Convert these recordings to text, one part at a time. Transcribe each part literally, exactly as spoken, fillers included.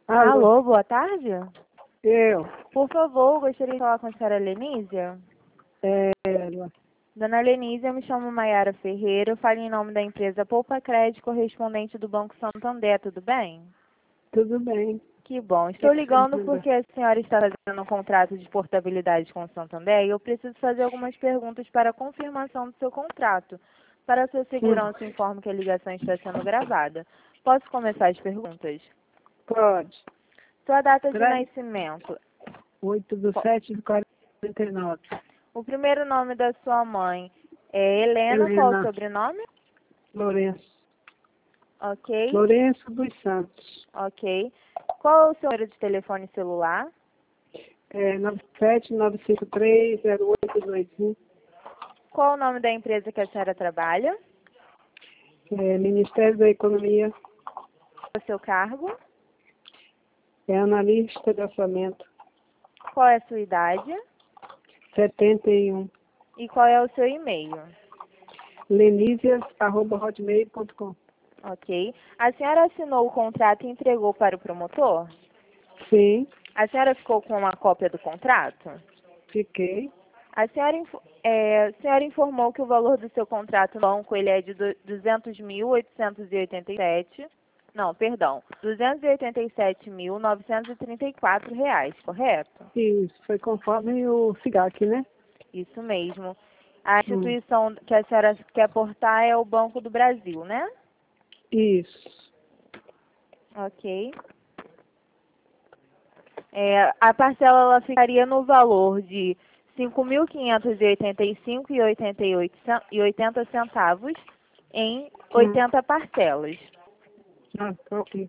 Alô, Alô, boa tarde. eu, Por favor, gostaria de falar com a senhora Lenísia. ela, Dona Lenísia, eu me chamo Maiara Ferreira, eu falo em nome da empresa Poupa Crédito, correspondente do Banco Santander, tudo bem? tudo bem? Que bom. O que Estou que você ligando manda? porque a senhora está fazendo um contrato de portabilidade com o Santander e eu preciso fazer algumas perguntas para a confirmação do seu contrato. Para a sua Hum, segurança, informo que a ligação está sendo gravada. Posso começar as perguntas? pode. Sua data de Peraí. nascimento. oito do Qual- sete de quarenta e nove. O primeiro nome da sua mãe é Helena, qual o Helena sobrenome? Lourenço. Ok, Lourenço dos Santos. ok. Qual é o seu número de telefone celular? É, nove sete nove cinco três zero oito dois um. Qual o nome da empresa que a senhora trabalha? É, Ministério da Economia. O seu cargo? É analista de orçamento. Qual é a sua idade? setenta e um. E qual é o seu e-mail? lenisias arroba hotmail ponto com. Ok. A senhora assinou o contrato e entregou para o promotor? Sim, A senhora ficou com uma cópia do contrato? fiquei. A senhora, info- é, a senhora informou que o valor do seu contrato no banco ele é de du- duzentos mil oitocentos e oitenta e sete. Não, perdão. duzentos e oitenta e sete mil novecentos e trinta e quatro reais, correto? Isso, foi conforme o SIGAC, né? Isso mesmo. A Hum, instituição que a senhora quer aportar é o Banco do Brasil, né? isso. Ok. É, a parcela ela ficaria no valor de cinco mil quinhentos e oitenta e cinco reais e oitenta centavos em Hum, oitenta parcelas. ah, ok.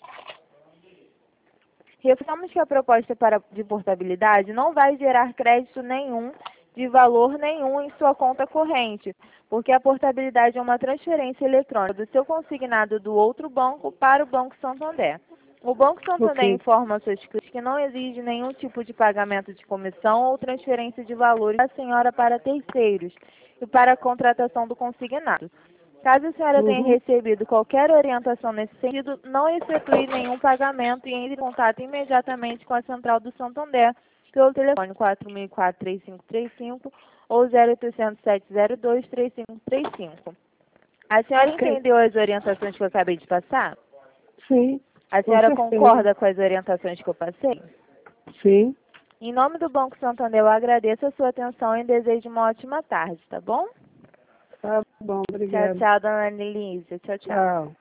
Reforçamos que a proposta para, de portabilidade não vai gerar crédito nenhum de valor nenhum em sua conta corrente, porque a portabilidade é uma transferência eletrônica do seu consignado do outro banco para o Banco Santander. O Banco Santander Ok. informa aos seus clientes que não exige nenhum tipo de pagamento de comissão ou transferência de valores da senhora para terceiros e para a contratação do consignado. Caso a senhora tenha Uhum. recebido qualquer orientação nesse sentido, não efetue nenhum pagamento e entre em contato imediatamente com a Central do Santander pelo telefone quatro mil e quatro, três cinco três cinco ou zero oitocentos, sete zero dois, três cinco três cinco. A senhora Ok. entendeu as orientações que eu acabei de passar? Sim, A com senhora certeza. concorda com as orientações que eu passei? Sim. Em nome do Banco Santander, eu agradeço a sua atenção e desejo uma ótima tarde, tá bom? Tá bom, Tchau, obrigado. tchau, dona Anelise. Tchau, tchau. Tchau.